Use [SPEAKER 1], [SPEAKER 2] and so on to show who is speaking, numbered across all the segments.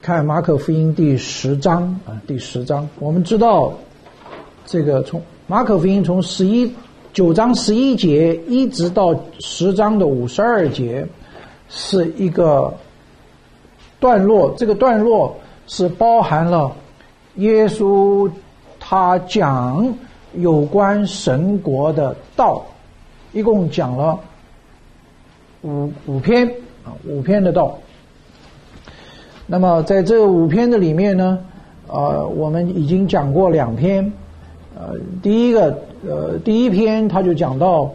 [SPEAKER 1] 看马可福音第10章啊，第10章，我们知道这个从马可福音从9章11节一直到10章的52节是一个段落，这个段落是包含了耶稣他讲有关神国的道，一共讲了五篇5篇的道。那么在这5篇的里面呢，我们已经讲过2篇。第一篇他就讲到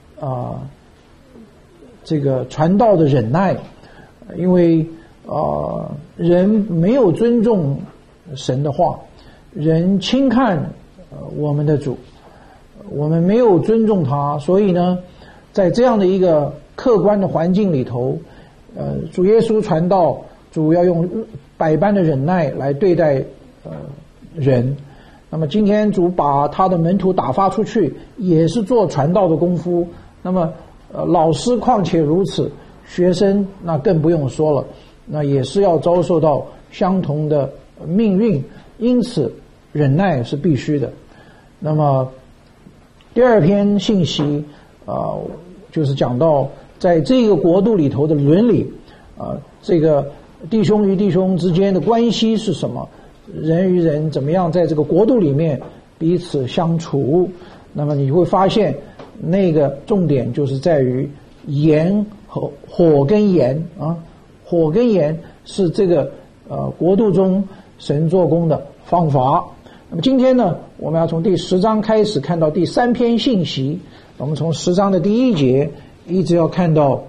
[SPEAKER 1] 这个传道的忍耐，因为人没有尊重神的话，人轻看我们的主，我们没有尊重他，所以呢，在这样的一个客观的环境里头，主耶稣传道，主要用百般的忍耐来对待人。那么今天主把他的门徒打发出去，也是做传道的功夫。那么老师况且如此，学生那更不用说了，那也是要遭受到相同的命运。因此忍耐是必须的。那么第2篇信息就是讲到在这个国度里头的伦理，这个弟兄与弟兄之间的关系是什么，人与人怎么样在这个国度里面彼此相处。那么你会发现那个重点就是在于盐和火跟盐火跟盐是这个国度中神做工的方法。那么今天呢，我们要从第10章开始看到第3篇信息，我们从10章的第1节一直要看到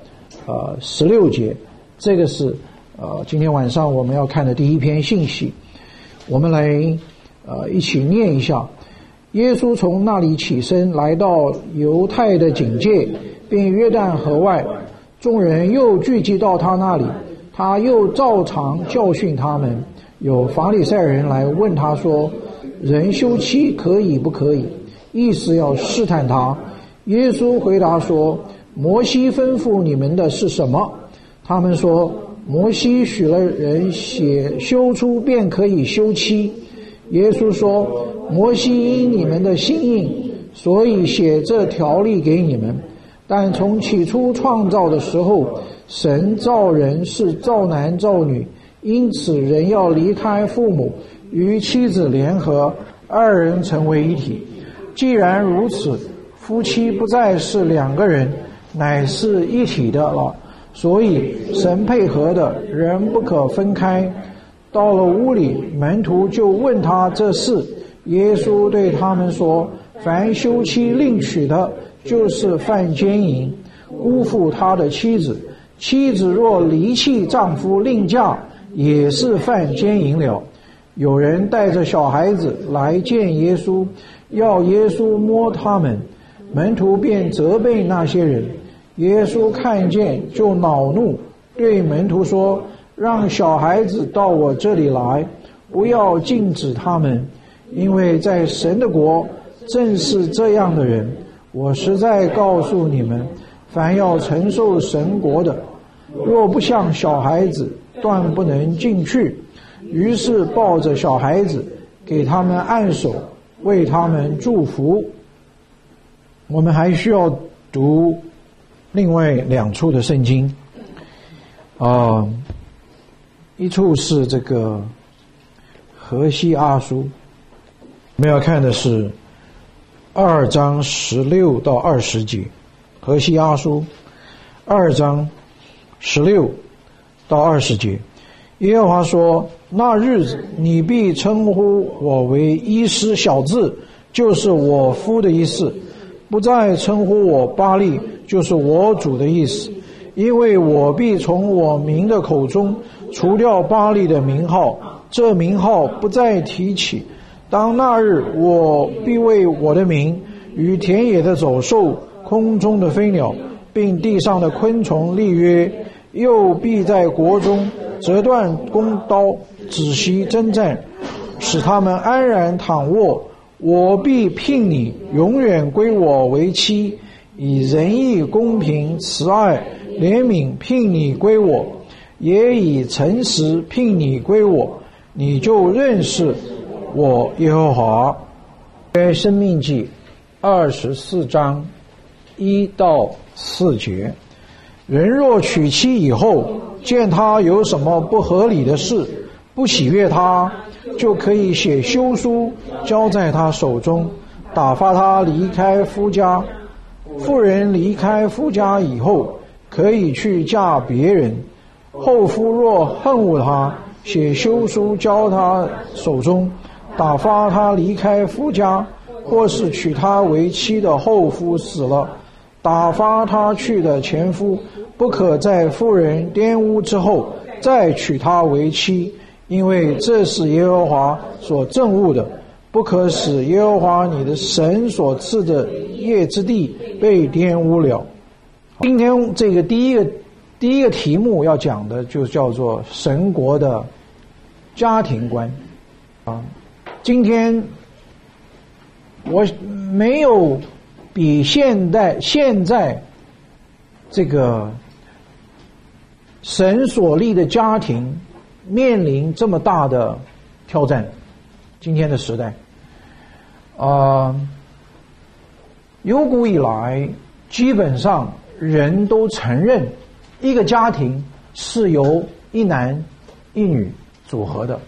[SPEAKER 1] 16节，这个是今天晚上我们要看的第1篇信息。我们来一起念一下。耶稣从那里起身，来到犹太的境界，并约旦河外，众人又聚集到他那里，他又照常教训他们。有法利赛人来问他说，人休妻可以不可以？意思要试探他。耶稣回答说，摩西吩咐你们的是什么？他们说，摩西许了人血休出便可以休妻。耶稣说，摩西因你们的心硬，所以写这条例给你们。但从起初创造的时候，神造人是造男造女，因此人要离开父母，与妻子联合，2人成为一体。既然如此，夫妻不再是2个人，乃是一体的了。所以神配合的人不可分开。到了屋里，门徒就问他这事。耶稣对他们说，凡休妻另娶的，就是犯奸淫，辜负他的妻子。妻子若离弃丈夫另嫁，也是犯奸淫了。有人带着小孩子来见耶稣，要耶稣摸他们，门徒便责备那些人。耶稣看见就恼怒，对门徒说，让小孩子到我这里来，不要禁止他们，因为在神的国正是这样的人。我实在告诉你们，凡要承受神国的，若不像小孩子，断不能进去。于是抱着小孩子，给他们按手，为他们祝福。我们还需要读另外2处的圣经，一处是这个何西阿书，我们要看的是2章16到20节。何西阿书2章16到20节，耶和华说，那日子你必称呼我为医师，小字就是我夫的意思，不再称呼我巴力，就是我主的意思，因为我必从我民的口中除掉巴力的名号，这名号不再提起。当那日，我必为我的名与田野的走兽、空中的飞鸟，并地上的昆虫立约，又必在国中折断弓刀，止息征战，使他们安然躺卧。我必聘你永远归我为妻，以仁义、公平、慈爱、怜悯聘你归我。 也以诚实聘你归我，你就认识我耶和华。申命记24章1到4节，人若娶妻以后，见他有什么不合理的事，不喜悦他，就可以写休书交在他手中，打发他离开夫家。妇人离开夫家以后，可以去嫁别人。后夫若恨恶他，写休书交他手中，打发他离开夫家，或是娶她为妻的后夫死了，打发他去的前夫，不可在妇人玷污之后再娶她为妻，因为这是耶和华所憎恶的，不可使耶和华你的神所赐的业之地被玷污了。今天这个第一个题目要讲的就叫做神国的家庭观啊。今天我没有比现在这个神所立的家庭面临这么大的挑战。今天的时代由古以来基本上人都承认一个家庭是由一男一女组合的。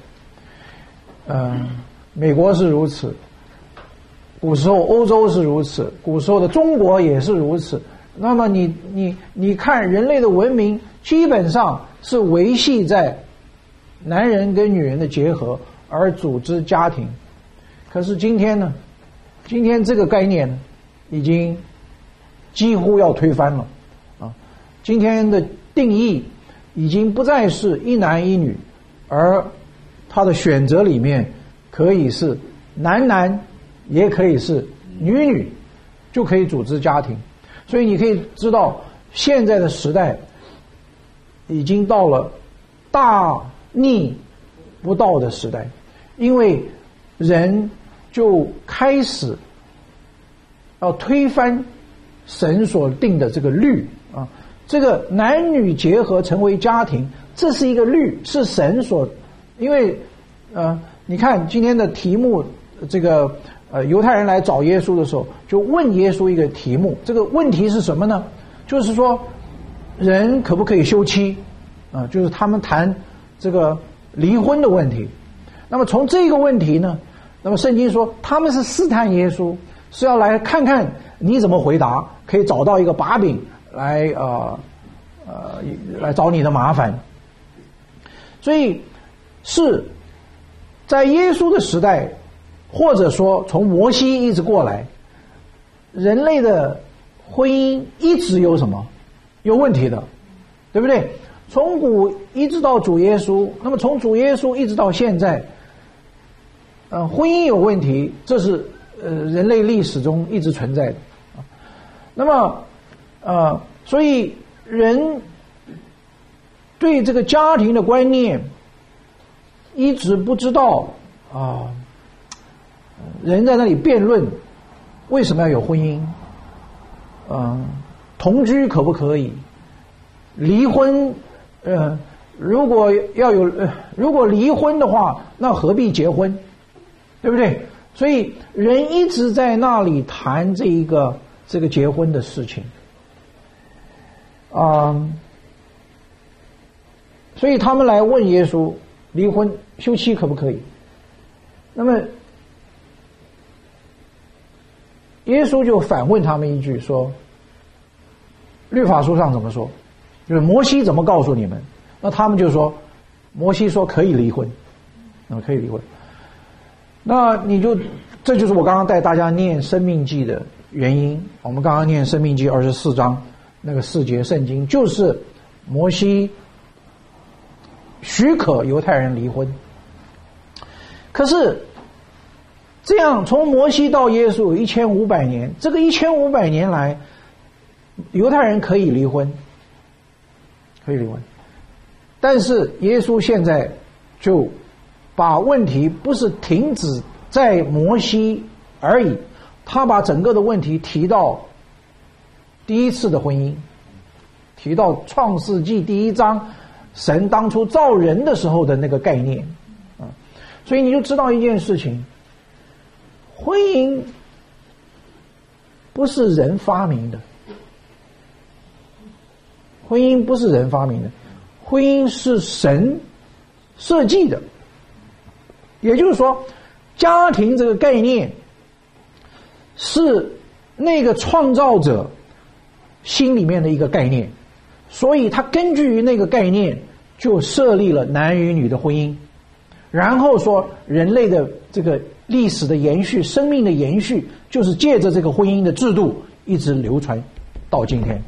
[SPEAKER 1] 美国是如此，古时候欧洲是如此，古时候的中国也是如此。那么你看人类的文明基本上是维系在男人跟女人的结合而组织家庭。可是今天呢，今天这个概念呢已经几乎要推翻了啊！今天的定义已经不再是一男一女，而他的选择里面可以是男男，也可以是女女，就可以组织家庭。所以你可以知道，现在的时代已经到了大逆不道的时代，因为人就开始要推翻神所定的这个律啊，这个男女结合成为家庭，这是一个律，是神所，因为你看今天的题目，这个犹太人来找耶稣的时候，就问耶稣一个题目，这个问题是什么呢？就是说人可不可以休妻啊？就是他们谈这个离婚的问题。那么从这个问题呢，那么圣经说他们是试探耶稣，是要来看看你怎么回答，可以找到一个把柄来来找你的麻烦。所以是在耶稣的时代，或者说从摩西一直过来，人类的婚姻一直有什么？有问题的，对不对？从古一直到主耶稣，那么从主耶稣一直到现在，婚姻有问题，这是人类历史中一直存在的。那么所以人对这个家庭的观念一直不知道人在那里辩论为什么要有婚姻，同居可不可以，离婚如果如果离婚的话，那何必结婚，对不对？所以人一直在那里谈这个结婚的事情所以他们来问耶稣离婚休妻可不可以。那么耶稣就反问他们一句说，律法书上怎么说，就是摩西怎么告诉你们。那他们就说摩西说可以离婚，可以离婚。那这就是我刚刚带大家念申命记的原因。我们刚刚念申命记24章那个4节圣经，就是摩西许可犹太人离婚。可是这样从摩西到耶稣有1500年，这个1500年来犹太人可以离婚，但是耶稣现在就把问题不是停止在摩西而已，他把整个的问题提到第一次的婚姻，提到创世纪第1章神当初造人的时候的那个概念啊。所以你就知道一件事情，婚姻不是人发明的，婚姻不是人发明的，婚姻是神设计的。也就是说，家庭这个概念是那个创造者心里面的一个概念，所以他根据于那个概念就设立了男与女的婚姻，然后说人类的这个历史的延续，生命的延续，就是借着这个婚姻的制度一直流传到今天。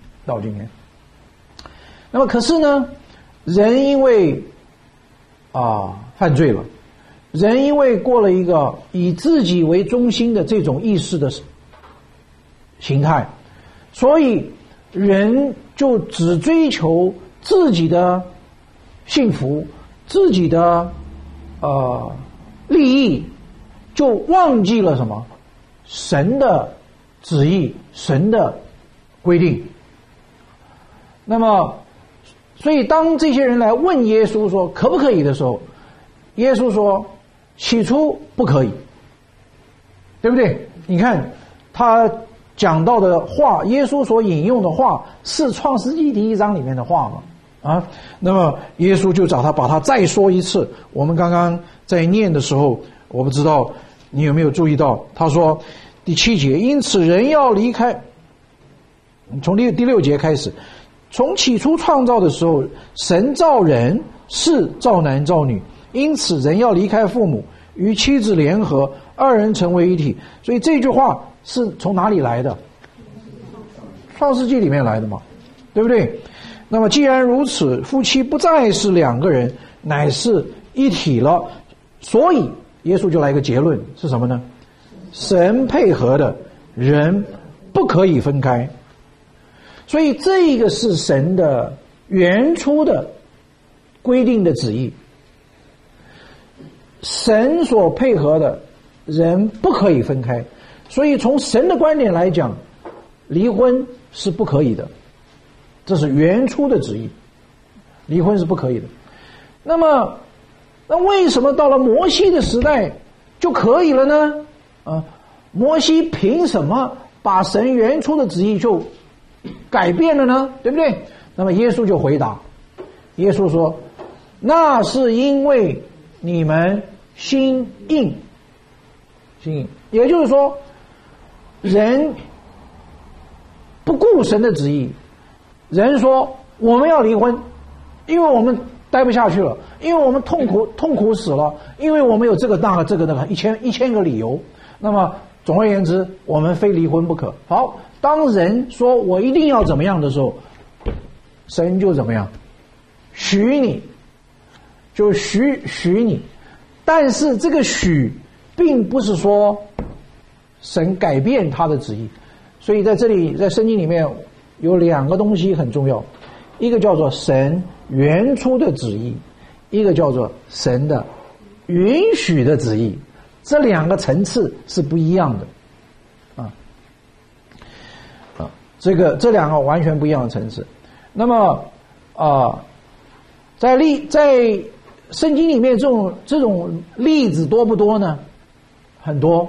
[SPEAKER 1] 那么可是呢，人因为犯罪了，人因为过了一个以自己为中心的这种意识的形态，所以人就只追求自己的幸福，自己的利益，就忘记了什么？神的旨意，神的规定。那么所以当这些人来问耶稣说可不可以的时候，耶稣说起初不可以，对不对？你看他讲到的话，耶稣所引用的话是创世纪1章里面的话嘛，那么耶稣就把它再说一次。我们刚刚在念的时候，我不知道你有没有注意到，他说第7节，因此人要离开，从第6节开始，从起初创造的时候，神造人是造男造女，因此人要离开父母，与妻子联合，二人成为一体。所以这句话是从哪里来的？创世纪里面来的嘛，对不对？那么既然如此，夫妻不再是两个人，乃是一体了。所以耶稣就来一个结论，是什么呢？神配合的，人不可以分开。所以这个是神的原初的规定的旨意，神所配合的人不可以分开。所以从神的观点来讲，离婚是不可以的，这是原初的旨意，离婚是不可以的。那为什么到了摩西的时代就可以了呢？摩西凭什么把神原初的旨意就改变了呢？对不对？那么耶稣就回答，耶稣说那是因为你们心硬。也就是说，人不顾神的旨意，人说我们要离婚，因为我们待不下去了，因为我们痛苦死了，因为我们有这个那个一千个理由。那么总而言之，我们非离婚不可。好，当人说我一定要怎么样的时候，神就怎么样，许你，就许你。但是这个许并不是说神改变他的旨意。所以在这里，在圣经里面有两个东西很重要，一个叫做神原初的旨意，一个叫做神的允许的旨意。这两个层次是不一样的这两个完全不一样的层次。那么在圣经里面这种例子多不多呢？很多。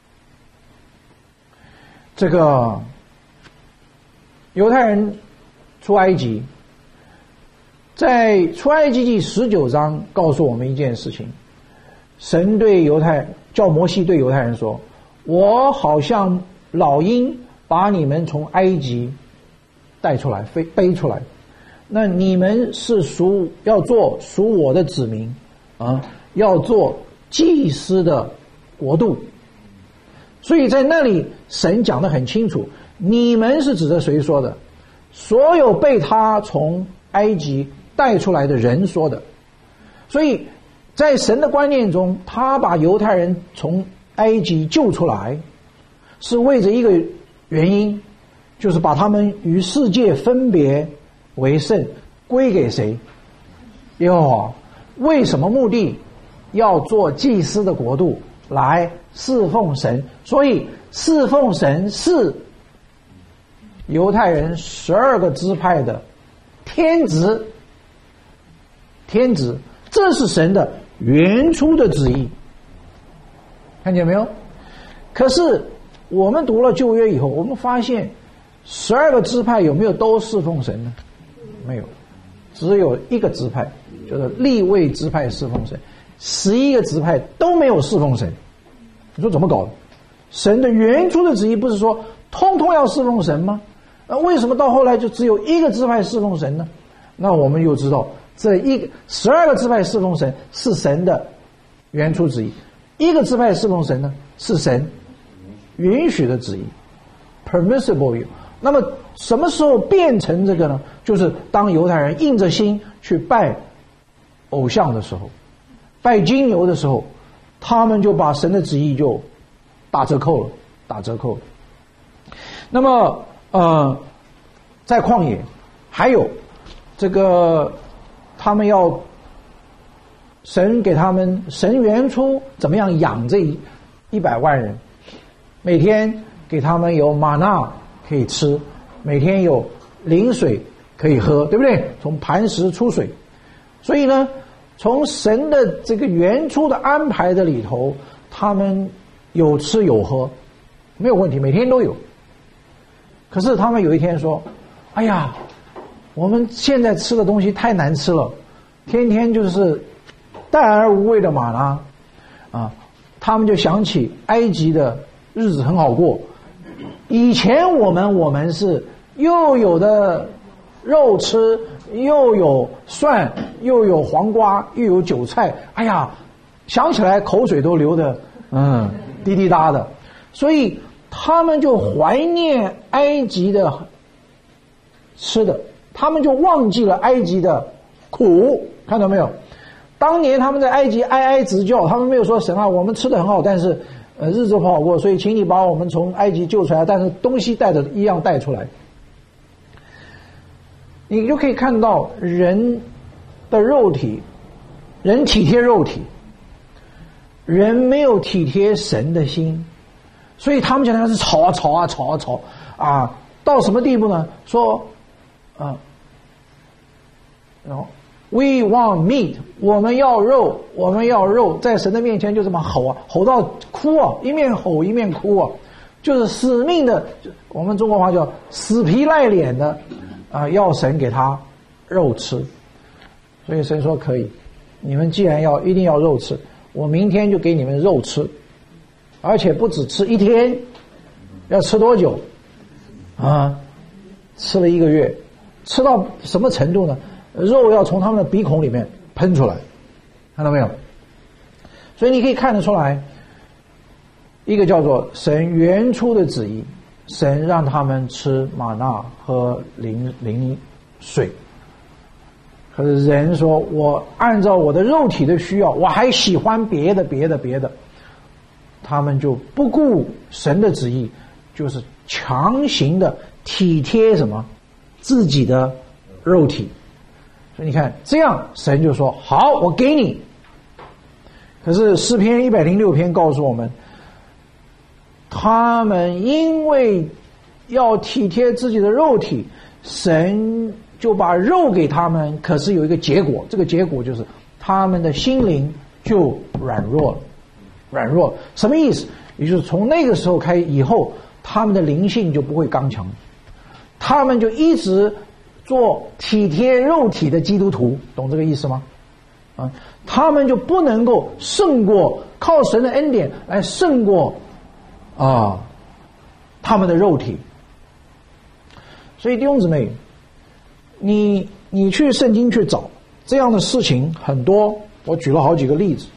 [SPEAKER 1] 这个犹太人出埃及，在出埃及记19章告诉我们一件事情，神叫摩西对犹太人说，我好像老鹰把你们从埃及带出来，背出来，那你们是要做属我的子民要做祭司的国度。所以在那里神讲得很清楚，你们是指着谁说的？所有被他从埃及带出来的人说的。所以在神的观念中，他把犹太人从埃及救出来，是为着一个原因，就是把他们与世界分别为圣，归给谁？耶和华。为什么目的？要做祭司的国度，来侍奉神。所以侍奉神是犹太人12个支派的天职， 天职，这是神的原初的旨意，看见没有？可是我们读了旧约以后，我们发现12个支派有没有都侍奉神呢？没有，只有一个支派，就是利未支派侍奉神，11个支派都没有侍奉神。你说怎么搞的？神的原初的旨意不是说通通要侍奉神吗？那为什么到后来就只有一个支派侍奉神呢？那我们又知道12个支派侍奉神是神的原初旨意，一个支派侍奉神呢是神允许的旨意 permissible。 那么什么时候变成这个呢？就是当犹太人硬着心去拜偶像的时候，拜金牛的时候，他们就把神的旨意就打折扣了。那么在旷野还有这个他们要神给他们，神原初怎么样养这100万人，每天给他们有玛纳可以吃，每天有灵水可以喝，对不对？从磐石出水。所以呢，从神的这个原初的安排的里头，他们有吃有喝没有问题，每天都有。可是他们有一天说，哎呀，我们现在吃的东西太难吃了，天天就是淡而无味的玛纳啊，他们就想起埃及的日子很好过，以前我们是又有的肉吃，又有蒜，又有黄瓜，又有韭菜，哎呀，想起来口水都流得滴滴答的。所以他们就怀念埃及的吃的，他们就忘记了埃及的苦，看到没有？当年他们在埃及哀哀直叫，他们没有说神啊，我们吃得很好，但是日子不好过，所以请你把我们从埃及救出来，但是东西带着一样带出来。你就可以看到人的肉体，人体贴肉体，人没有体贴神的心，所以他们讲的是吵啊，到什么地步呢？说we want meat， 我们要肉，在神的面前就这么吼啊，吼到哭啊，一面吼一面哭啊，就是死命的，我们中国话叫死皮赖脸的要神给他肉吃。所以神说可以，你们既然一定要肉吃，我明天就给你们肉吃，而且不只吃1天，要吃多久吃了1个月，吃到什么程度呢？肉要从他们的鼻孔里面喷出来，看到没有？所以你可以看得出来，一个叫做神原初的旨意，神让他们吃玛纳喝灵水。可是人说，我按照我的肉体的需要，我还喜欢别的，他们就不顾神的旨意，就是强行的体贴什么自己的肉体。所以你看，这样神就说好，我给你。可是诗篇106篇告诉我们，他们因为要体贴自己的肉体，神就把肉给他们，可是有一个结果，这个结果就是他们的心灵就软弱了。什么意思？也就是从那个时候以后，他们的灵性就不会刚强，他们就一直做体贴肉体的基督徒，懂这个意思吗？他们就不能够胜过，靠神的恩典来胜过他们的肉体。所以弟兄姊妹，你去圣经去找这样的事情很多，我举了好几个例子。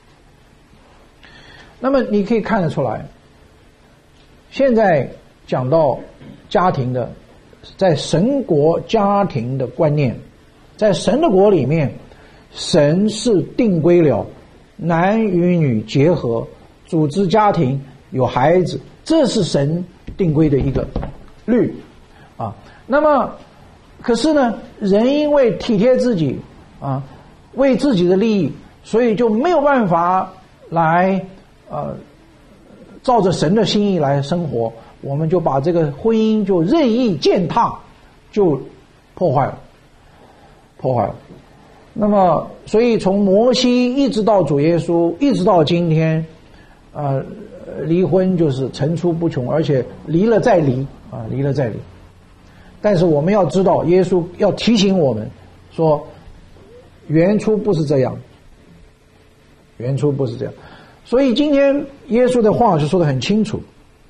[SPEAKER 1] 那么你可以看得出来，现在讲到家庭的，在神国家庭的观念，在神的国里面，神是定规了男与女结合，组织家庭，有孩子，这是神定规的一个律那么可是呢，人因为体贴自己为自己的利益，所以就没有办法来照着神的心意来生活，我们就把这个婚姻就任意践踏，就破坏了。 那么，所以从摩西一直到主耶稣，一直到今天，离婚就是层出不穷，而且离了再离啊，离了再离。但是我们要知道，耶稣要提醒我们说，原初不是这样，原初不是这样。所以今天耶稣的话就说得很清楚。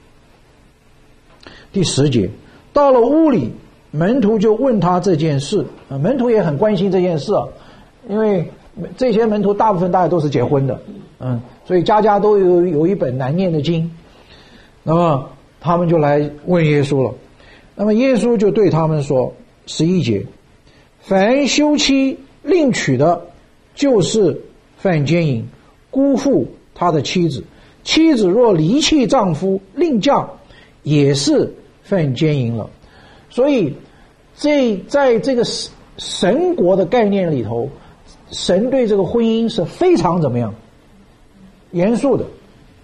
[SPEAKER 1] 第10节，到了屋里，门徒就问他这件事，门徒也很关心这件事啊，因为这些门徒大部分大家都是结婚的，所以家家都有一本难念的经，那么他们就来问耶稣了。那么耶稣就对他们说，11节，凡休妻另娶的，就是犯奸淫，辜负他的妻子；妻子若离弃丈夫另嫁，也是犯奸淫了。所以在这个神国的概念里头，神对这个婚姻是非常怎么样严肃的。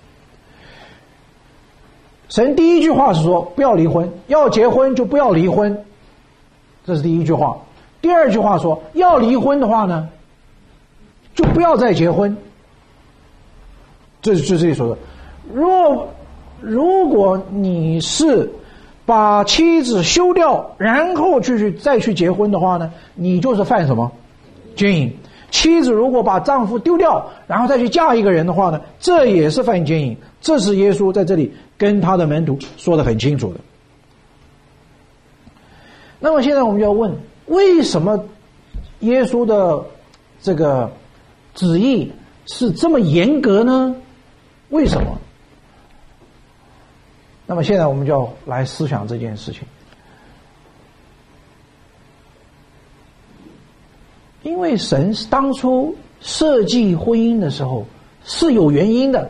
[SPEAKER 1] 神第一句话是说不要离婚，要结婚就不要离婚，这是第一句话。第二句话说要离婚的话呢，就不要再结婚。这是这里说的，如果你是把妻子休掉，然后再去结婚的话呢，你就是犯什么奸淫。妻子如果把丈夫丢掉，然后再去嫁一个人的话呢，这也是犯奸淫。这是耶稣在这里跟他的门徒说得很清楚的。那么现在我们就要问，为什么耶稣的这个旨意是这么严格呢？为什么？那么现在我们就要来思想这件事情。因为神当初设计婚姻的时候是有原因的，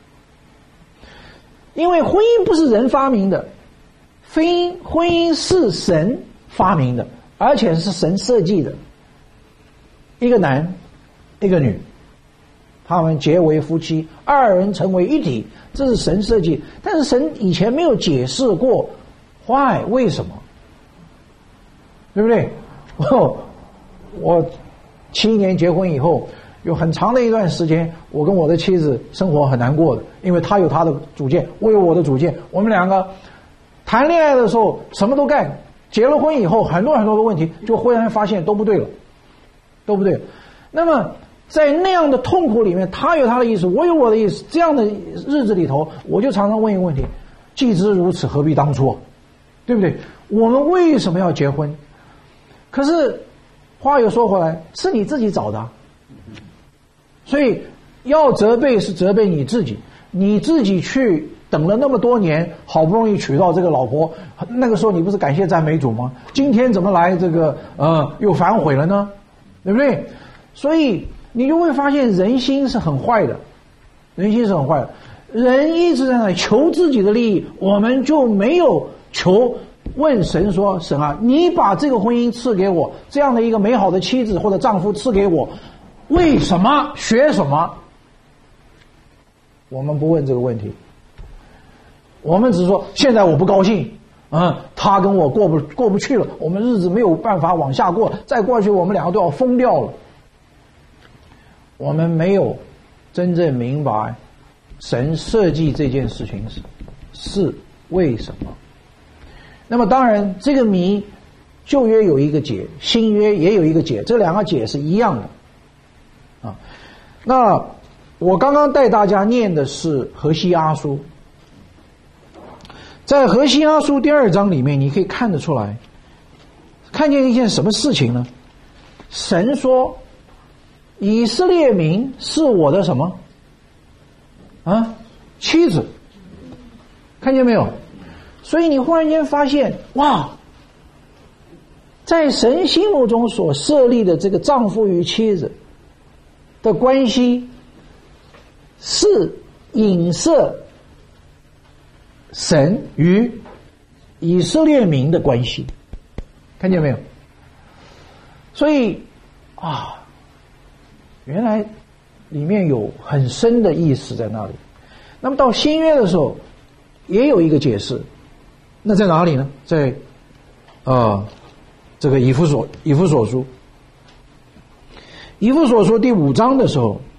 [SPEAKER 1] 因为婚姻不是人发明的，婚姻是神发明的，而且是神设计的。一个男一个女，他们结为夫妻，二人成为一体，这是神设计。但是神以前没有解释过 why 为什么，对不对？我7年结婚以后，有很长的一段时间，我跟我的妻子生活很难过的，因为她有她的主见，我有我的主见。我们两个谈恋爱的时候什么都干，结了婚以后很多的问题就忽然发现都不对了，都不对了。那么在那样的痛苦里面，他有他的意思，我有我的意思，这样的日子里头，我就常常问一个问题，既知如此，何必当初，对不对？我们为什么要结婚？可是话又说回来，是你自己找的啊，所以要责备是责备你自己，你自己去等了那么多年，好不容易娶到这个老婆，那个时候你不是感谢赞美主吗？今天怎么来这个又反悔了呢？对不对？所以你就会发现人心是很坏的，人心是很坏的，人一直在那里求自己的利益，我们就没有问神说，神啊，你把这个婚姻赐给我，这样的一个美好的妻子或者丈夫赐给我，为什么？学什么？我们不问这个问题，我们只是说现在我不高兴，他跟我过不去了，我们日子没有办法往下过，再过去我们两个都要疯掉了。我们没有真正明白神设计这件事情是为什么。那么当然这个谜旧约有一个解，新约也有一个解，这两个解是一样的啊。那我刚刚带大家念的是何西阿书，在何西阿书第2章里面，你可以看得出来，看见一件什么事情呢？神说以色列民是我的什么妻子，看见没有？所以你忽然间发现，哇，在神心目中所设立的这个丈夫与妻子的关系，是影射神与以色列民的关系，看见没有？所以原来里面有很深的意思在那里。那么到新约的时候也有一个解释，那在哪里呢？在这个以弗所书。 以弗所书第5章的时候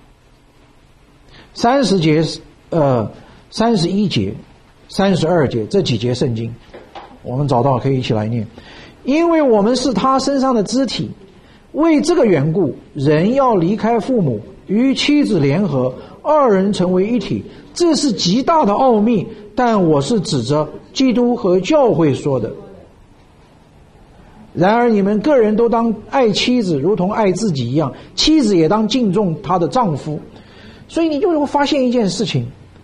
[SPEAKER 1] ，30节、31节、32节这几节圣经，我们找到可以一起来念。因为我们是他身上的肢体，为这个缘故，人要离开父母，与妻子联合，二人成为一体。这是极大的奥秘，但我是指着基督和教会说的。然而你们个人都当爱妻子如同爱自己一样，妻子也当敬重她的丈夫。所以你就会发现一件事情，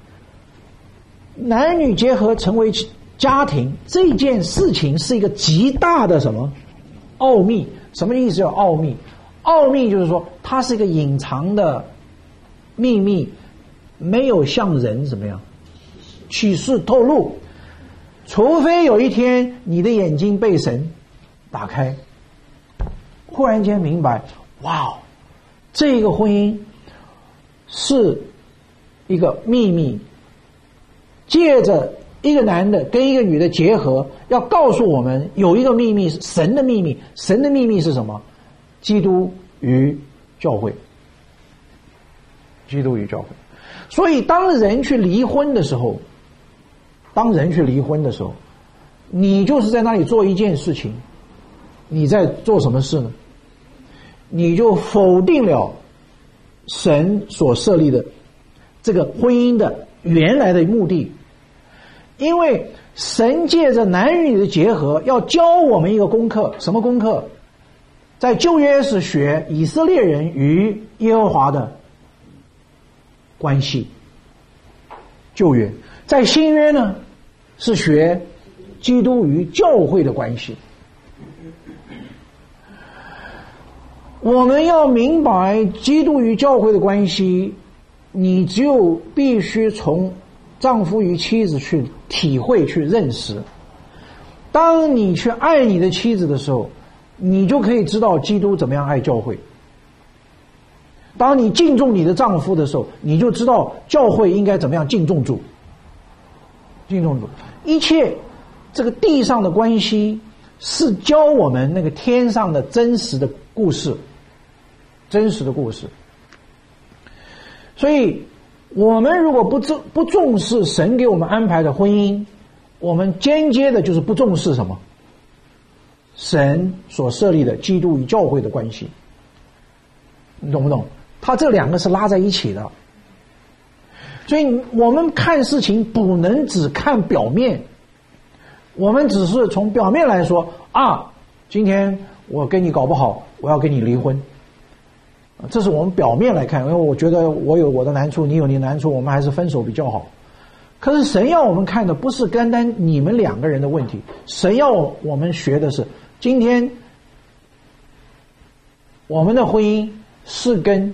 [SPEAKER 1] 男女结合成为家庭这件事情是一个极大的什么奥秘。什么意思叫奥秘？奥秘就是说它是一个隐藏的秘密，没有向人怎么样启示透露，除非有一天你的眼睛被神打开，忽然间明白，哇，这个婚姻是一个秘密，借着一个男的跟一个女的结合，要告诉我们有一个秘密，神的秘密。神的秘密是什么？基督与教会。基督与教会。所以当人去离婚的时候，你就是在那里做一件事情。你在做什么事呢？你就否定了神所设立的这个婚姻的原来的目的。因为神借着男女的结合要教我们一个功课。什么功课？在旧约是学以色列人与耶和华的关系，旧约。在新约呢是学基督与教会的关系。我们要明白基督与教会的关系，你只有必须从丈夫与妻子去体会去认识。当你去爱你的妻子的时候，你就可以知道基督怎么样爱教会。当你敬重你的丈夫的时候，你就知道教会应该怎么样敬重主。敬重主。一切这个地上的关系是教我们那个天上的真实的故事。真实的故事。所以我们如果不重视神给我们安排的婚姻，我们间接的就是不重视什么？神所设立的基督与教会的关系。你懂不懂？它这两个是拉在一起的。所以我们看事情不能只看表面，我们只是从表面来说啊，今天我跟你搞不好，我要跟你离婚。这是我们表面来看，因为我觉得我有我的难处，你有你的难处，我们还是分手比较好。可是神要我们看的不是单单你们两个人的问题，神要我们学的是，今天我们的婚姻是跟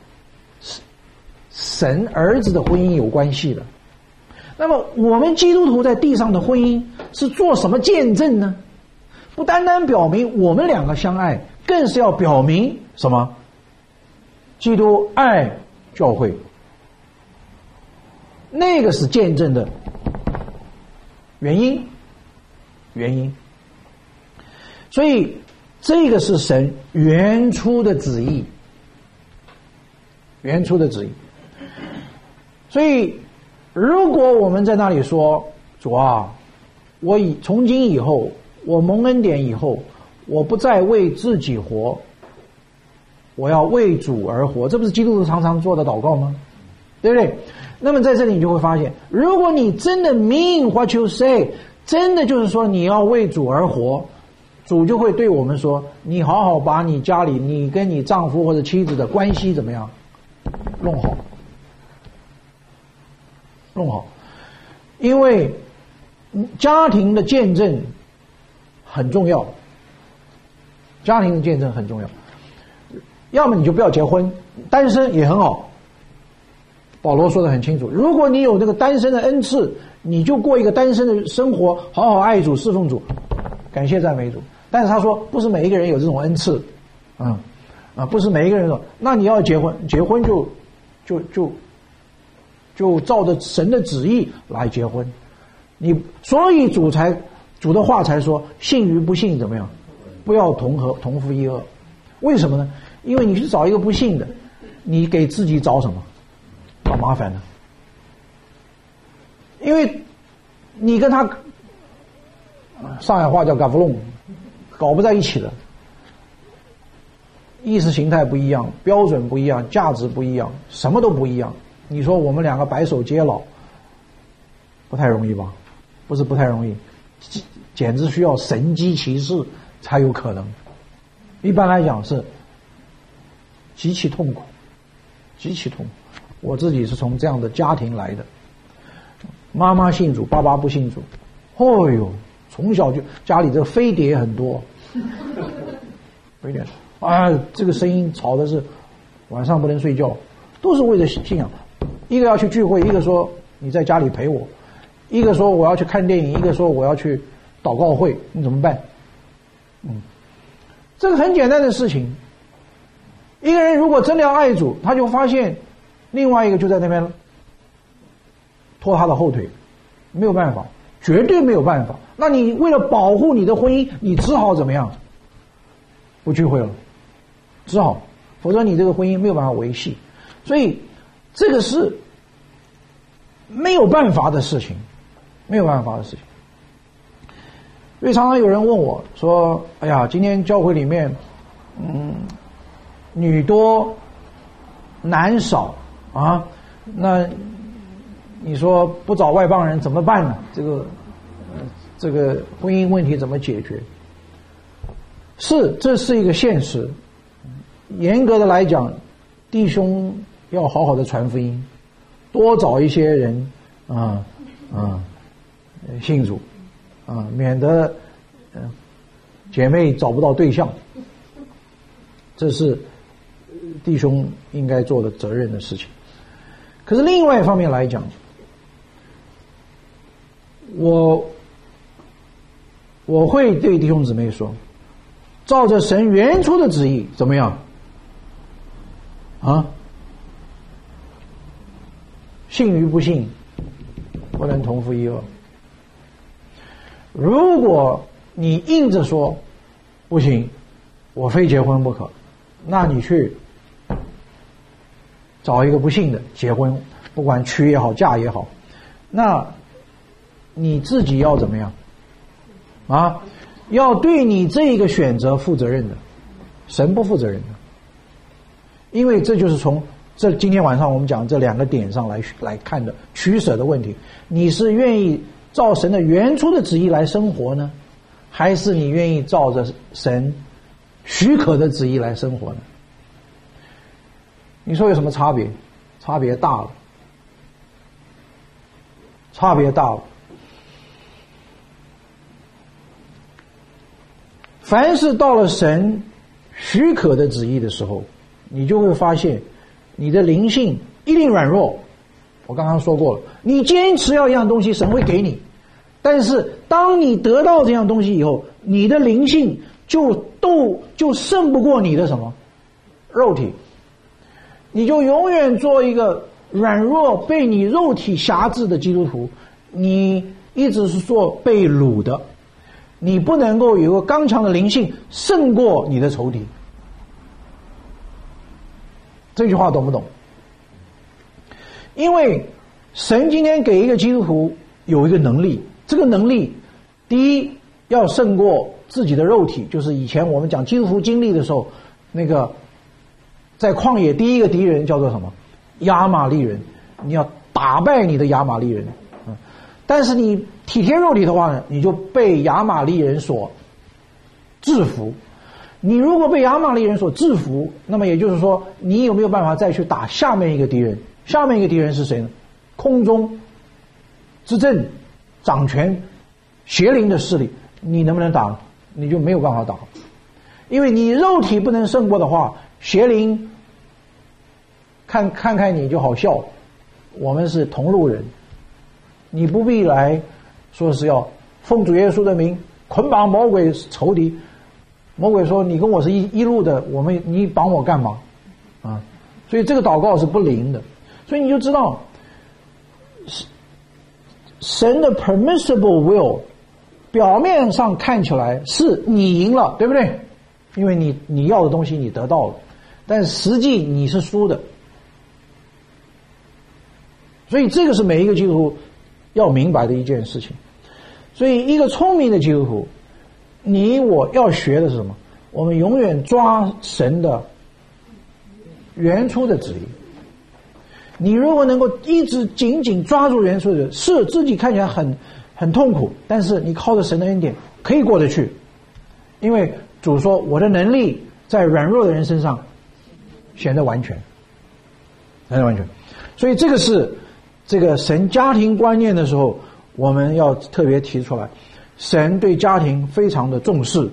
[SPEAKER 1] 神儿子的婚姻有关系的。那么我们基督徒在地上的婚姻是做什么见证呢？不单单表明我们两个相爱，更是要表明什么？基督爱教会，那个是见证的原因。所以这个是神原初的旨意。所以如果我们在那里说，主啊，我从今以后，我蒙恩典以后，我不再为自己活，我要为主而活，这不是基督徒常常做的祷告吗？对不对？那么在这里你就会发现，如果你真的 mean what you say， 真的就是说你要为主而活，主就会对我们说，你好好把你家里你跟你丈夫或者妻子的关系怎么样弄好。因为家庭的见证很重要。要么你就不要结婚，单身也很好。保罗说得很清楚，如果你有这个单身的恩赐，你就过一个单身的生活，好好爱主侍奉主，感谢赞美主。但是他说不是每一个人有这种恩赐，不是每一个人说，那你要结婚就照着神的旨意来结婚。所以主的话才说，信与不信怎么样，不要同父一轭。为什么呢？ 因为你去找一个不信的，你给自己找什么？找麻烦了。因为你跟他上海话叫嘎不弄，搞不在一起的，意识形态不一样，标准不一样，价值不一样，什么都不一样。你说我们两个白手偕老，不太容易吧？不是不太容易，简直需要神机骑士才有可能。一般来讲是极其痛苦，极其痛苦。我自己是从这样的家庭来的，妈妈信主，爸爸不信主。哦哟，从小就家里这飞碟很多，飞碟啊，这个声音吵的是晚上不能睡觉，都是为了信仰。一个要去聚会，一个说你在家里陪我，一个说我要去看电影，一个说我要去祷告会，你怎么办？这个很简单的事情。一个人如果真的要爱主，他就发现另外一个就在那边拖他的后腿，没有办法，绝对没有办法。那你为了保护你的婚姻，你只好怎么样？不聚会了，只好，否则你这个婚姻没有办法维系。所以这个是没有办法的事情，没有办法的事情。所以常常有人问我说：“哎呀，今天教会里面，女多男少啊，那你说不找外邦人怎么办呢？这个婚姻问题怎么解决？”这是一个现实。严格的来讲，弟兄要好好的传福音，多找一些人信主免得姐妹找不到对象。这是弟兄应该做的责任的事情。可是另外一方面来讲，我会对弟兄姊妹说，照着神原初的旨意怎么样信与不信不能同负一軛。如果你硬着说不行，我非结婚不可，那你去找一个不信的结婚，不管娶也好嫁也好，那你自己要怎么样要对你这个选择负责任的，神不负责任的。因为这就是从今天晚上我们讲这两个点上来看的取舍的问题。你是愿意照神的原初的旨意来生活呢，还是你愿意照着神许可的旨意来生活呢？你说有什么差别？差别大了，差别大了。凡是到了神许可的旨意的时候，你就会发现你的灵性一定软弱。我刚刚说过了，你坚持要一样东西，神会给你，但是当你得到这样东西以后，你的灵性就胜不过你的什么肉体，你就永远做一个软弱被你肉体辖制的基督徒，你一直是做被掳的，你不能够有一个刚强的灵性胜过你的仇敌。这句话懂不懂？因为神今天给一个基督徒有一个能力，这个能力第一要胜过自己的肉体，就是以前我们讲基督徒经历的时候，那个在旷野第一个敌人叫做什么？亚玛力人，你要打败你的亚玛力人。但是你体贴肉体的话呢，你就被亚玛力人所制服。你如果被亚玛力人所制服，那么也就是说，你有没有办法再去打下面一个敌人？下面一个敌人是谁呢？空中之阵掌权邪灵的势力，你能不能打？你就没有办法打，因为你肉体不能胜过的话，邪灵看你就好笑，我们是同路人，你不必来说是要奉主耶稣的名捆绑魔鬼仇敌。魔鬼说你跟我是一路的，你绑我干嘛所以这个祷告是不灵的。所以你就知道神的 permissible will 表面上看起来是你赢了，对不对？因为你要的东西你得到了， 但实际你是输的。所以这个是每一个基督徒要明白的一件事情。所以一个聪明的基督徒，你我要学的是什么？我们永远抓神的原初的旨意。你如果能够一直紧紧抓住原初的，是自己看起来很痛苦，但是你靠着神的恩典可以过得去。因为主说我的能力在软弱的人身上显得完全，显得完全。所以这个是这个神家庭观念的时候，我们要特别提出来，神对家庭非常的重视。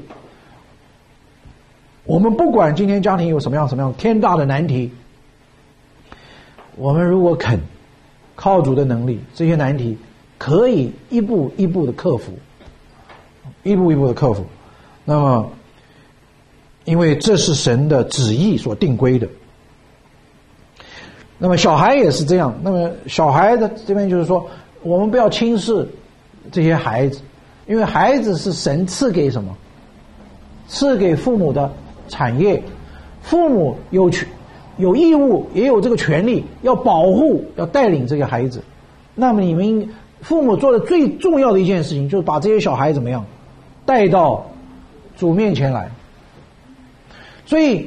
[SPEAKER 1] 我们不管今天家庭有什么样天大的难题，我们如果肯靠主的能力，这些难题可以一步一步的克服，一步一步的克服。那么因为这是神的旨意所定规的。那么小孩也是这样。那么小孩的这边就是说，我们不要轻视这些孩子，因为孩子是神赐给什么？赐给父母的产业。父母有义务，也有这个权利，要保护，要带领这些孩子。那么你们父母做的最重要的一件事情，就是把这些小孩怎么样带到主面前来。所以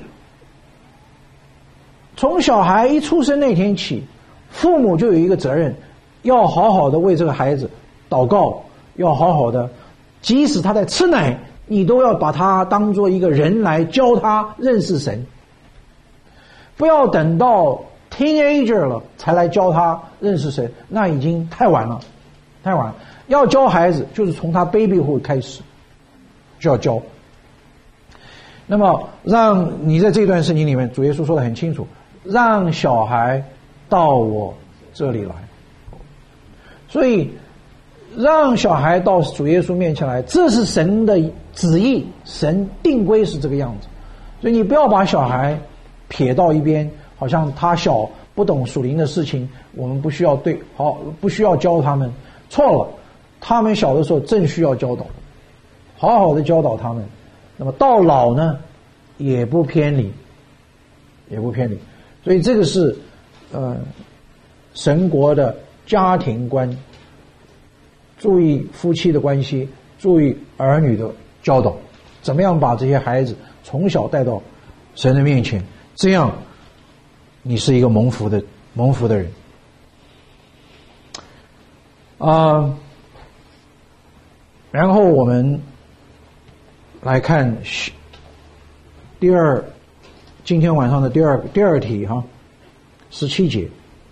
[SPEAKER 1] 从小孩一出生那天起，父母就有一个责任，要好好的为这个孩子祷告，要好好的，即使他在吃奶，你都要把他当作一个人来教他认识神。不要等到 teenager 了才来教他认识神，那已经太晚了，太晚了。要教孩子就是从他 babyhood 开始就要教。那么让你在这段圣经里面，主耶稣说得很清楚，让小孩到我这里来。所以让小孩到主耶稣面前来，这是神的旨意，神定规是这个样子。所以你不要把小孩撇到一边，好像他小不懂属灵的事情，我们不需要不需要教他们。错了，他们小的时候正需要教导，好好的教导他们。那么到老呢，也不偏离，也不偏离。所以这个是神国的家庭观，注意夫妻的关系，注意儿女的教导，怎么样把这些孩子从小带到神的面前，这样你是一个蒙福的人。然后我们来看今天晚上的第二题哈，17节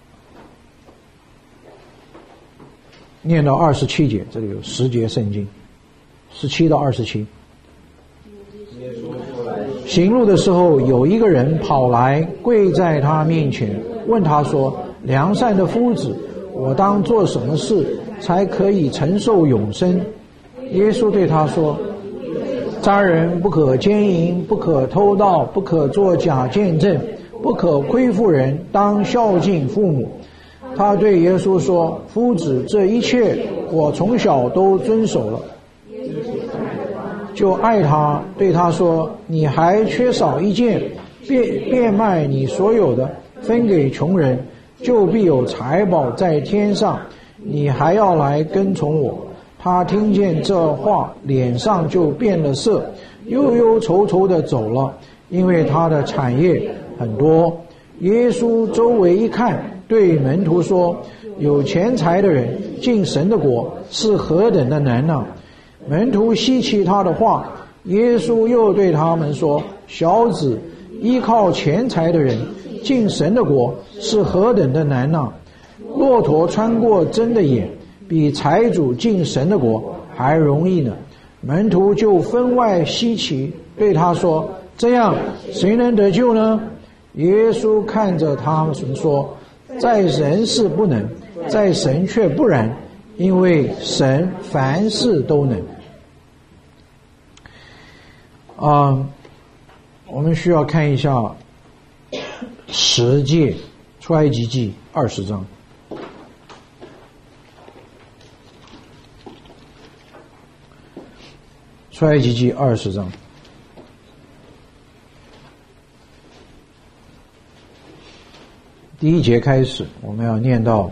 [SPEAKER 1] 念到27节，这里有10节圣经，17到27。行路的时候，有一个人跑来跪在他面前，问他说：良善的夫子，我当做什么事才可以承受永生？耶稣对他说：杀人不可奸淫，不可偷盗，不可作假见证，不可亏负人，当孝敬父母。他对耶稣说：夫子，这一切我从小都遵守了。就爱他，对他说：你还缺少一件，变卖你所有的，分给穷人，就必有财宝在天上。你还要来跟从我。他听见这话，脸上就变了色，忧忧愁愁地走了，因为他的产业很多。耶稣周围一看，对门徒说：有钱财的人进神的国是何等的难呢？门徒稀奇他的话。耶稣又对他们说：小子，依靠钱财的人进神的国是何等的难呢？骆驼穿过针的眼，比财主进神的国还容易呢。门徒就分外稀奇，对他说：这样谁能得救呢？耶稣看着他们说：在人是不能，在神却不然，因为神凡事都能。我们需要看一下10诫，出埃及记20章。出埃及记20章。 第1节开始，我们要念到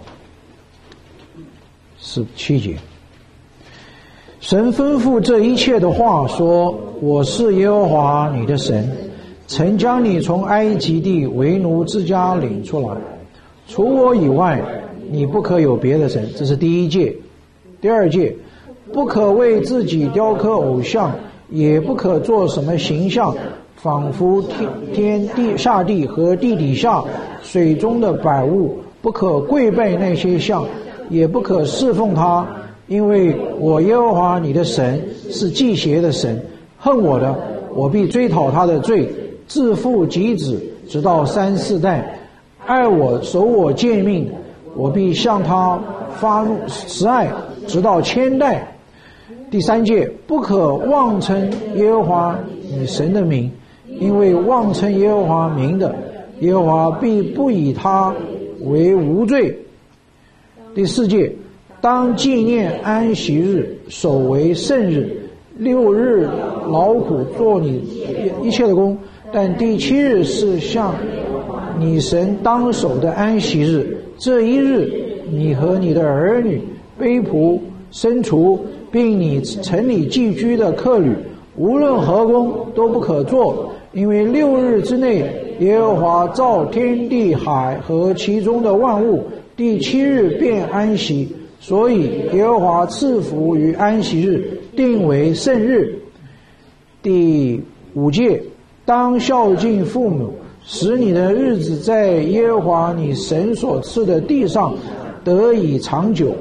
[SPEAKER 1] 17节。神吩咐这一切的话说：我是耶和华你的神，曾将你从埃及地为奴之家领出来，除我以外你不可有别的神。这是第1诫。第2诫，不可为自己雕刻偶像，也不可做什么形象，仿佛天地下地和地底下水中的百物，不可跪拜那些像，也不可侍奉他，因为我耶和华你的神是忌邪的神，恨我的，我必追讨他的罪，自父及子，直到3、4代；爱我守我诫命，我必向他发怒慈爱，直到1000代。第3诫，不可妄称耶和华你神的名，因为妄称耶和华名的，耶和华必不以他为无罪。第4诫，当纪念安息日，守为圣日，6日劳苦做你一切的工，但第7日是向你神当守的安息日。这一日，你和你的儿女、卑仆、牲畜，并你城里寄居的客旅，无论何工都不可做，因为6日之内，耶和华造天地海和其中的万物，第7日便安息，所以耶和华赐福于安息日，定为圣日。第5诫，当孝敬父母，使你的日子在耶和华你神所赐的地上得以长久。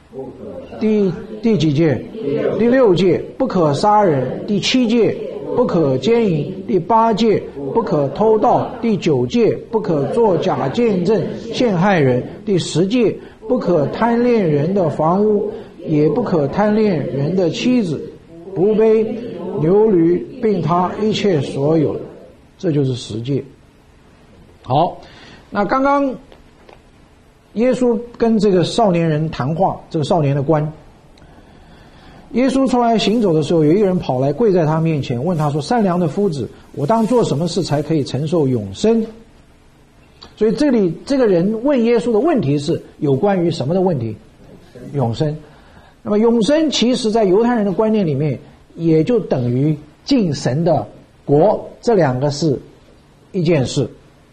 [SPEAKER 1] 第几诫？第6诫，不可杀人。第7诫，不可奸淫。第8诫，不可偷盗。第9诫，不可作假见证陷害人。第10诫，不可贪恋人的房屋，也不可贪恋人的妻子、仆婢、牛驴，并他一切所有的。这就是10诫。好，那刚刚耶稣跟这个少年人谈话，这个少年的官，耶稣出来行走的时候，有一个人跑来跪在他面前，问他说：善良的夫子，我当做什么事才可以承受永生？所以这里这个人问耶稣的问题是有关于什么的问题？永生。那么永生其实在犹太人的观念里面，也就等于进神的国，这2个是一件事。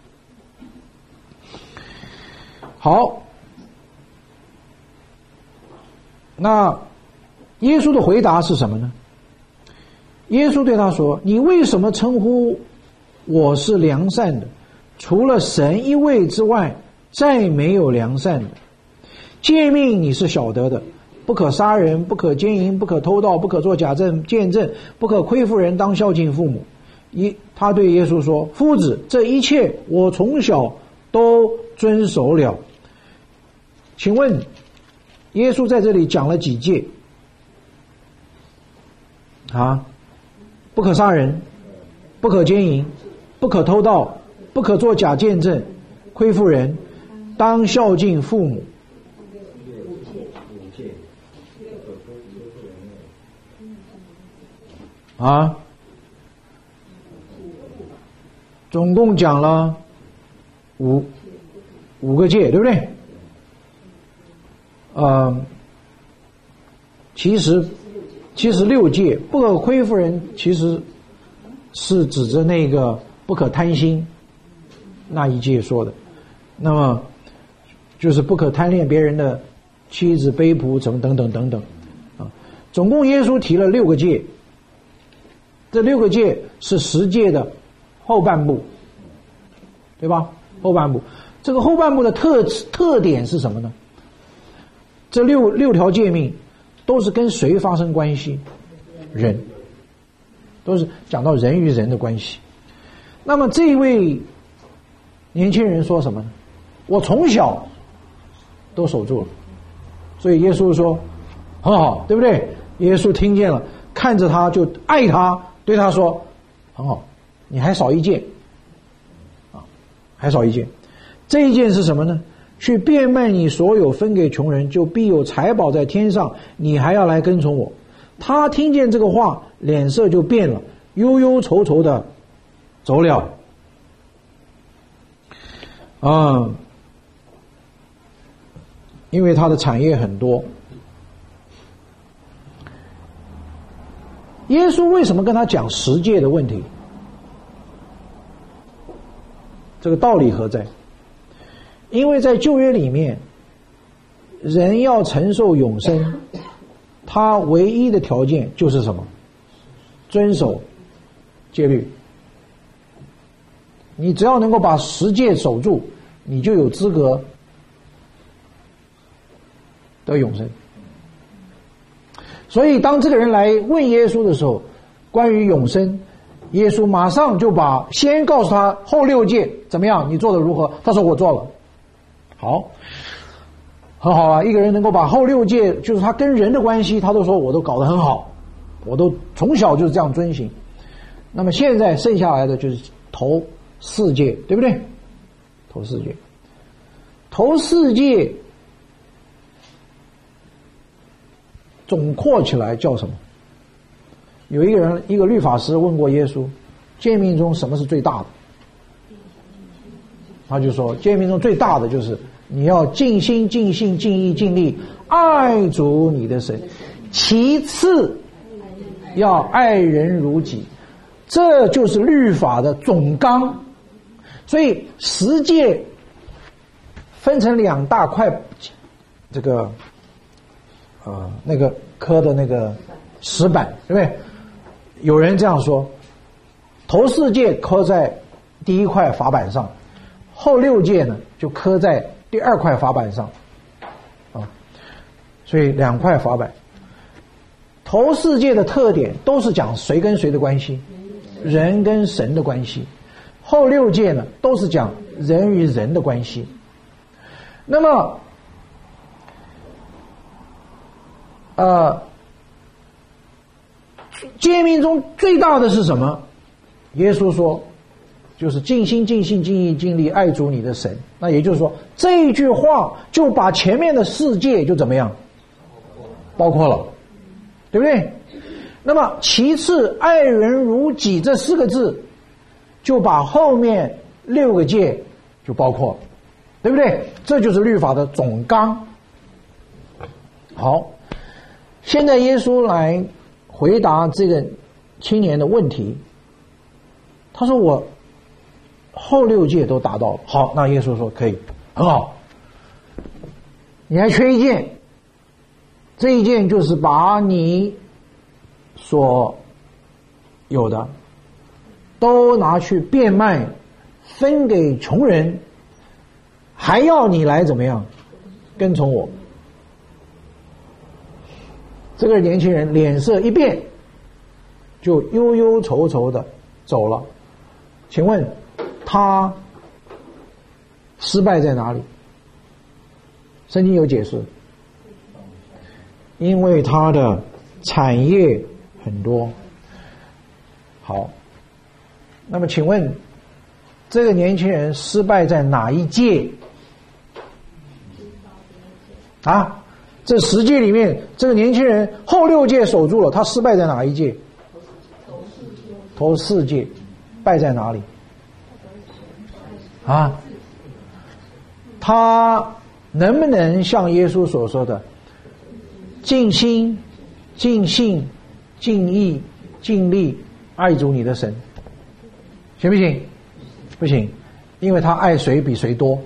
[SPEAKER 1] 好，那耶稣的回答是什么呢？耶稣对他说：你为什么称呼我是良善的？除了神一位之外，再没有良善的。诫命你是晓得的，不可杀人，不可奸淫，不可偷盗，不可作假见证，不可亏负人，当孝敬父母。他对耶稣说：夫子，这一切我从小都遵守了。请问耶稣在这里讲了几诫啊？不可杀人，不可奸淫，不可偷盗，不可作假见证，亏负人，当孝敬父母。啊，总共讲了五个诫，对不对？其实6诫，不可亏负人，其实是指着那个不可贪心那一诫说的。那么就是不可贪恋别人的妻子、卑仆等等啊。总共耶稣提了6个诫，这6个诫是10诫的后半部，对吧？后半部，这个后半部的特点是什么呢？这六条诫命都是跟谁发生关系？人，都是讲到人与人的关系。那么这一位年轻人说什么呢？我从小都守住了。所以耶稣说很好，对不对？耶稣听见了，看着他就爱他，对他说很好，你还少一件啊，还少一件。这一件是什么呢？去变卖你所有，分给穷人，就必有财宝在天上，你还要来跟从我。他听见这个话，脸色就变了，忧忧愁愁的走了。 因为他的产业很多。耶稣为什么跟他讲十诫的问题？这个道理何在？因为在旧约里面，人要承受永生，他唯一的条件就是什么？遵守戒律。你只要能够把十诫守住，你就有资格得永生。所以当这个人来问耶稣的时候，关于永生，耶稣马上就先告诉他后六诫怎么样，你做得如何？他说我做了。好，很好啊，一个人能够把后六诫，就是他跟人的关系，他都说我都搞得很好，我都从小就是这样遵行。那么现在剩下来的就是头四诫，对不对？头四诫，头四诫总括起来叫什么？有一个律法师问过耶稣，诫命中什么是最大的？他就说，诫命中最大的就是你要尽心尽性尽意尽力爱主你的神，其次要爱人如己，这就是律法的总纲。所以十诫分成两大块，这个那个刻的那个石板，对不对？有人这样说，头四诫刻在第一块法板上，后六诫呢就刻在第二块法板上，所以两块法板。头四诫的特点都是讲谁跟谁的关系，人跟神的关系。后六诫呢都是讲人与人的关系。那么诫命中最大的是什么？耶稣说就是尽心尽性尽意尽力爱主你的神。那也就是说这一句话就把前面的四诫就怎么样包括了，对不对？那么其次爱人如己这四个字就把后面六个诫就包括了，对不对？这就是律法的总纲。好，现在耶稣来回答这个青年的问题，他说我后六诫都达到了。好，那耶稣说可以，很好，你还缺一件，这一件就是把你所有的都拿去变卖，分给穷人，还要你来怎么样跟从我。这个年轻人脸色一变，就忧忧愁愁的走了。请问他失败在哪里？圣经有解释，因为他的产业很多。好，那么请问这个年轻人失败在哪一诫啊？这十诫里面，这个年轻人后六诫守住了，他失败在哪一诫？头四诫，败在哪里？啊？他能不能像耶稣所说的，尽心、尽性、尽意、尽力爱主你的神？行不行？不行，因为他爱谁比谁多？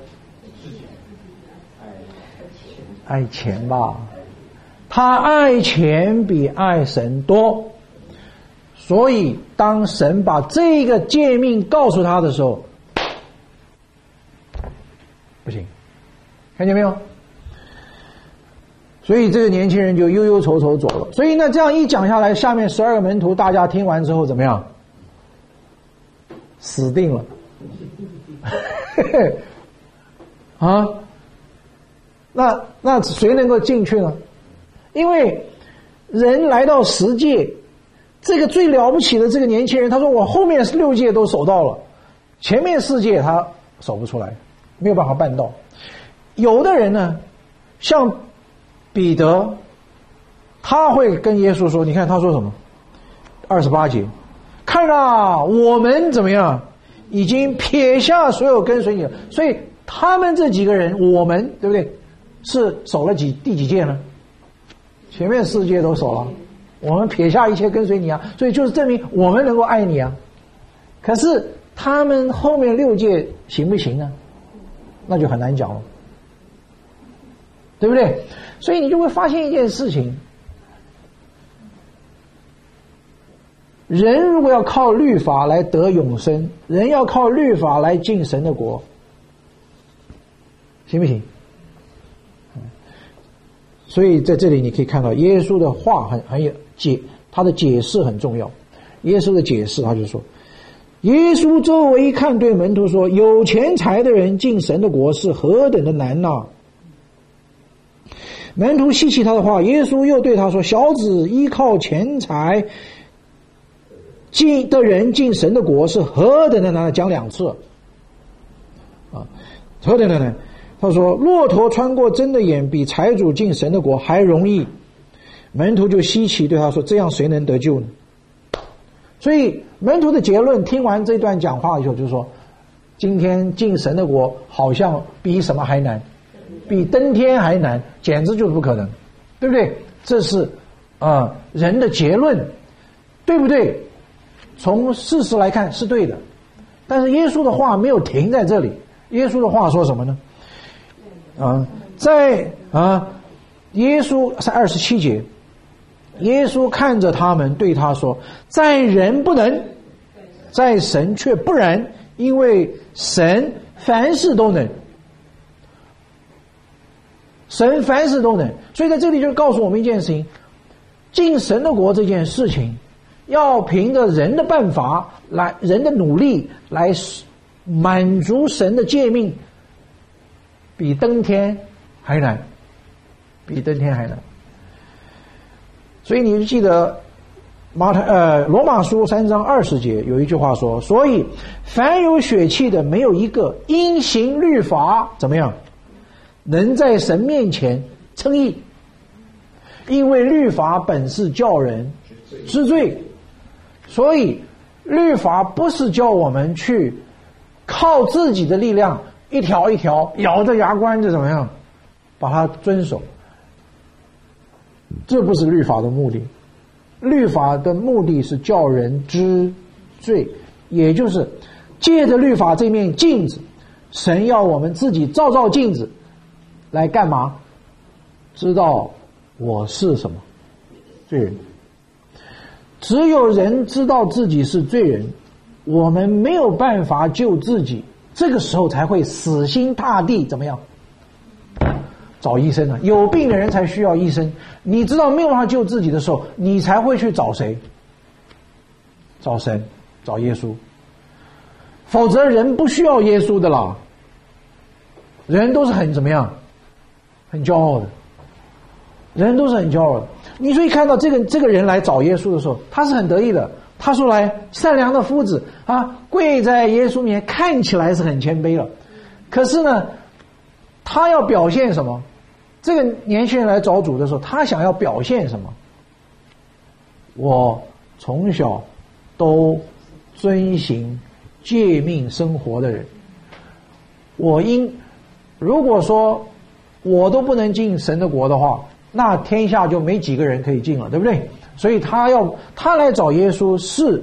[SPEAKER 1] 爱钱吧，他爱钱比爱神多，所以当神把这个诫命告诉他的时候，不行，看见没有？所以这个年轻人就忧忧愁愁走了。所以呢，这样一讲下来，下面12个门徒大家听完之后怎么样？死定了啊！那谁能够进去呢？因为人来到十诫，这个最了不起的这个年轻人，他说我后面6诫都守到了，前面4诫他守不出来，没有办法办到。有的人呢，像彼得，他会跟耶稣说，你看他说什么？28节，看啊，我们怎么样，已经撇下所有跟随你了。所以他们这几个人，我们对不对？ 是守了第几诫呢？前面4诫都守了，我们撇下一切跟随你啊，所以就是证明我们能够爱你啊。可是他们后面6诫行不行呢？那就很难讲了，对不对？所以你就会发现一件事情，人如果要靠律法来得永生，人要靠律法来进神的国，行不行？所以在这里你可以看到耶稣的话很有他的解释很重要。耶稣的解释他就说，耶稣周围一看，对门徒说，有钱财的人进神的国是何等的难呐！门徒细细他的话，耶稣又对他说，小子，依靠钱财的人进神的国是何等的难，讲2次啊，何等的难。他说，骆驼穿过针的眼比财主进神的国还容易。门徒就稀奇，对他说，这样谁能得救呢？所以门徒的结论，听完这段讲话以后就是说，今天进神的国好像比什么还难，比登天还难，简直就是不可能，对不对？这是人的结论，对不对？从事实来看是对的，但是耶稣的话没有停在这里。耶稣的话说什么呢？耶稣在27节，耶稣看着他们，对他说，在人不能，在神却不然，因为神凡事都能，神凡事都能。所以在这里就告诉我们一件事情，进神的国这件事情要凭着人的办法来，人的努力来满足神的诫命，比登天还难，比登天还难。所以你记得罗马书3章20节有一句话说，所以凡有血气的没有一个因行律法怎么样能在神面前称义，因为律法本是叫人知罪。所以律法不是叫我们去靠自己的力量一条一条咬着牙关就怎么样把它遵守，这不是律法的目的。律法的目的是叫人知罪，也就是借着律法这面镜子，神要我们自己照镜子来干嘛？知道我是什么罪人。只有人知道自己是罪人，我们没有办法救自己，这个时候才会死心塌地怎么样找医生啊。有病的人才需要医生，你知道没有办法救自己的时候，你才会去找谁？找神，找耶稣。否则人不需要耶稣的啦，人都是很怎么样，很骄傲的，人都是很骄傲的。你所以看到这个人来找耶稣的时候，他是很得意的。他说来，善良的夫子啊，跪在耶稣面前，看起来是很谦卑了。可是呢，他要表现什么？这个年轻人来找主的时候，他想要表现什么？我从小都遵行诫命生活的人，如果说我都不能进神的国的话，那天下就没几个人可以进了，对不对？所以他来找耶稣是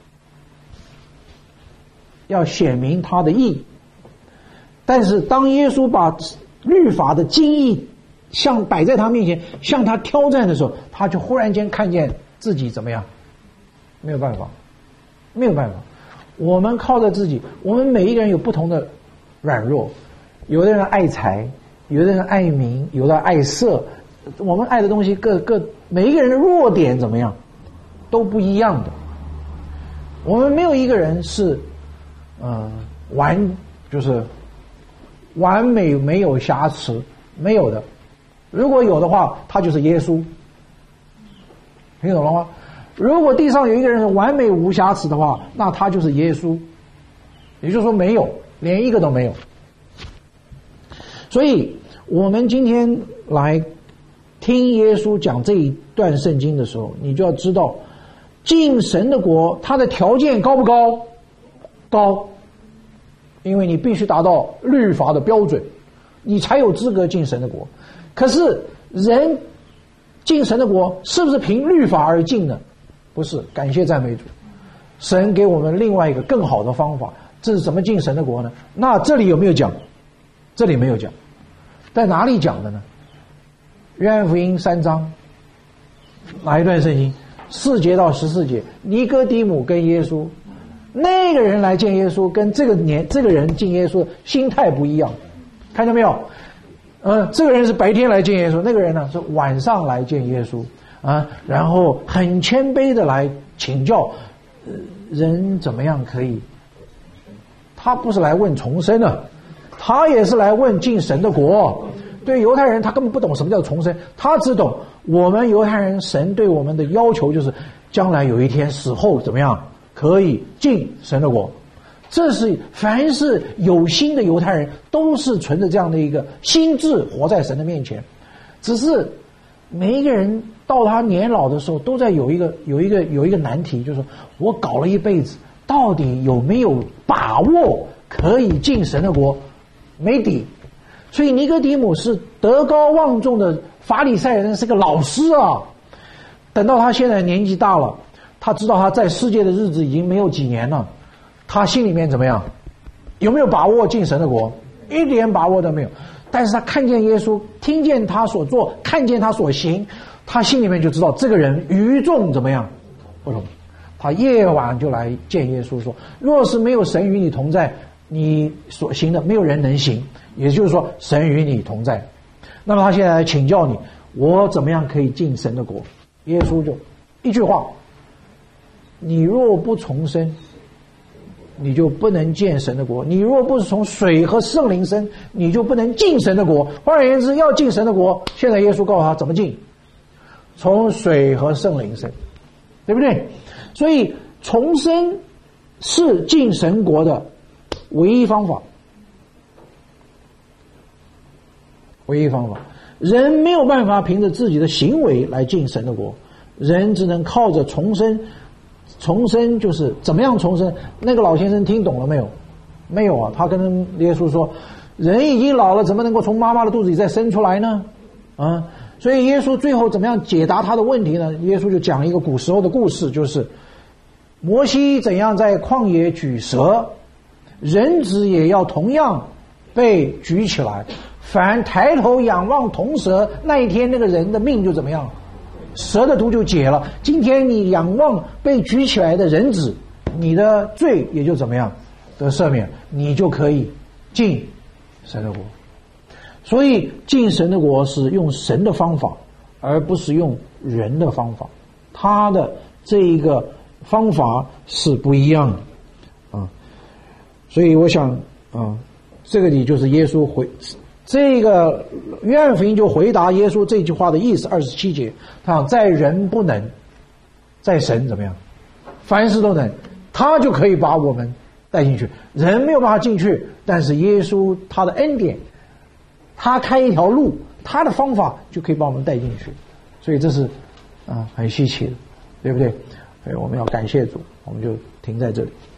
[SPEAKER 1] 要显明他的义。但是当耶稣把律法的精义摆在他面前，向他挑战的时候，他就忽然间看见自己怎么样？没有办法，没有办法。我们靠着自己，我们每一个人有不同的软弱，有的人爱财，有的人爱名，有的爱色，我们爱的东西每一个人的弱点怎么样都不一样的。我们没有一个人是就是完美没有瑕疵，没有的。如果有的话，他就是耶稣，听懂了吗？如果地上有一个人是完美无瑕疵的话，那他就是耶稣，也就是说没有，连一个都没有。所以我们今天来听耶稣讲这一段圣经的时候，你就要知道进神的国它的条件高不高？高，因为你必须达到律法的标准， 你才有资格进神的国。可是人进神的国是不是凭律法而进呢？不是，感谢赞美主，神给我们另外一个更好的方法。这是怎么进神的国呢？那这里有没有讲？这里没有讲，在哪里讲的呢？约翰福音3章哪一段圣经？4节到14节，尼哥底母跟耶稣，那个人来见耶稣，跟这个人进耶稣心态不一样，看到没有？这个人是白天来见耶稣，那个人呢是晚上来见耶稣啊，然后很谦卑的来请教，人怎么样可以？他不是来问重生的，他也是来问进神的国。对犹太人，他根本不懂什么叫重生，他只懂我们犹太人神对我们的要求就是将来有一天死后怎么样可以进神的国。这是凡是有心的犹太人都是存着这样的一个心智活在神的面前，只是每一个人到他年老的时候都在有一个难题，就是说我搞了一辈子，到底有没有把握可以进神的国？没底。所以尼哥底母是德高望重的法利赛人，是个老师啊。等到他现在年纪大了，他知道他在世界的日子已经没有几年了，他心里面怎么样？有没有把握进神的国？一点把握都没有。但是他看见耶稣，听见他所做，看见他所行，他心里面就知道这个人与众怎么样不同。他夜晚就来见耶稣说，若是没有神与你同在，你所行的没有人能行。也就是说神与你同在。那么他现在来请教你，我怎么样可以进神的国？耶稣就一句话，你若不重生，你就不能见神的国。你若不是从水和圣灵生，你就不能进神的国。换而言之，要进神的国，现在耶稣告诉他怎么进，从水和圣灵生，对不对？所以重生是进神国的唯一方法。唯一方法，人没有办法凭着自己的行为来进神的国，人只能靠着重生。重生就是怎么样重生？那个老先生听懂了没有？没有啊，他跟耶稣说，人已经老了，怎么能够从妈妈的肚子里再生出来呢？所以耶稣最后怎么样解答他的问题呢？耶稣就讲一个古时候的故事，就是摩西怎样在旷野举蛇，人子也要同样被举起来。凡抬头仰望铜蛇，那一天那个人的命就怎么样？蛇的毒就解了。今天你仰望被举起来的人子，你的罪也就怎么样得赦免，你就可以进神的国。所以进神的国是用神的方法，而不是用人的方法，他的这一个方法是不一样的啊。所以我想啊，这个里就是耶稣这个约翰福音就回答耶稣这句话的意思。27节，他讲在人不能，在神怎么样？凡事都能，他就可以把我们带进去。人没有办法进去，但是耶稣他的恩典，他开一条路，他的方法就可以把我们带进去。所以这是很稀奇的，对不对？所以我们要感谢主，我们就停在这里。